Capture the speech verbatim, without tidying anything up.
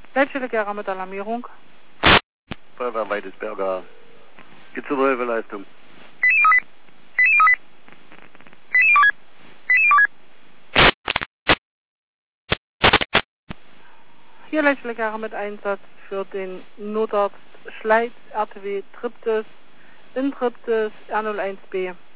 Leitstelle Gera mit Alarmierung. Feuerwehr Weidesberger. Geht zur Hilfeleistung. Hier Leitstelle Gera mit Einsatz für den Notarzt Schleiz, R T W Triptis, in Triptis R null eins B.